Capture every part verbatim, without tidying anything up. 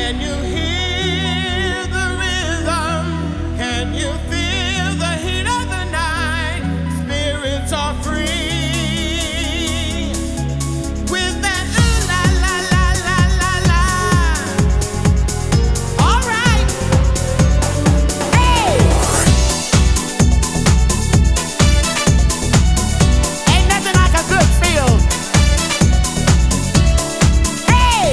Can you hear the rhythm? Can you feel the heat of the night? Spirits are free. With that ooh la la la la la la. All right. Hey. Ain't nothing like a good feel. Hey.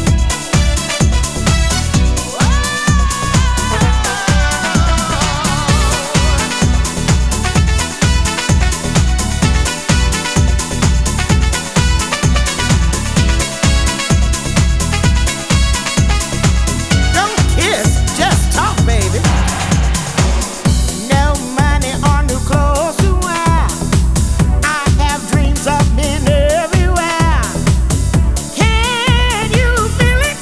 Don't kiss, just talk, baby. No money or new clothes to wear. I have dreams of being everywhere. Can you feel it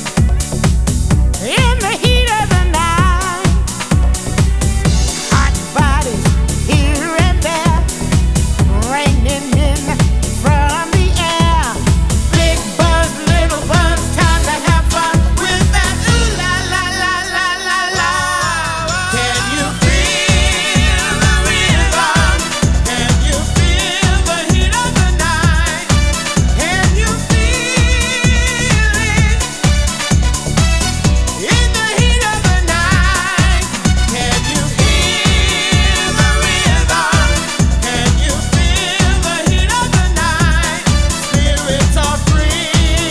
in the heat of the night? Hot bodies here and there, raining in from the air. Big buzz, little buzz, time to have fun with that ooh la la la la la la. Can you feel the rhythm? Can you feel the heat of the night? Can you feel it in the heat of the night? Can you hear the rhythm? Can you feel the heat of the night? Spirits are free.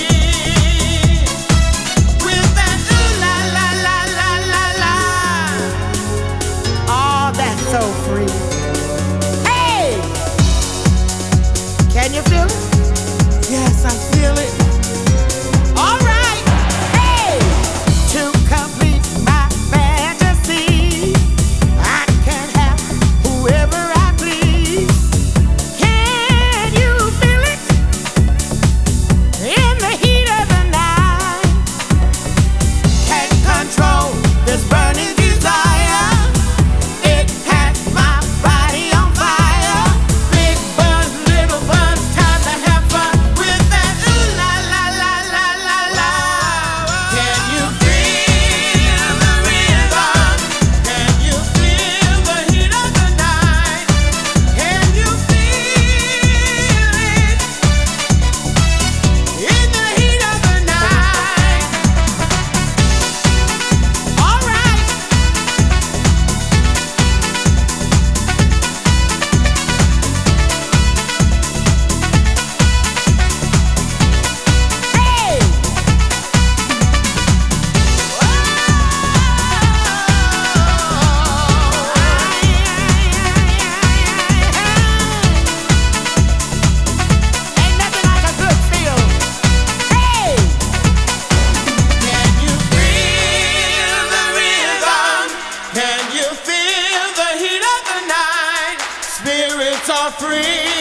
With that ooh la la la la la la. Oh, that's so free. Hey! Can you feel it? Yes, I feel it. All right. Hey! To complete my fantasy, I can have whoever I please. Can you feel it in the heat of the night? Can't control this burning desire. It has my body on fire. Big buzz, little buzz, time to have fun with that ooh la la la la la la. Can you feel the rhythm? Can you feel the heat of the night? Can you feel it in the heat of the night? All right. Hey. Ain't nothing like a good feel. Hey. Can you feel the rhythm? Can you feel the heat of the night? Spirits are free.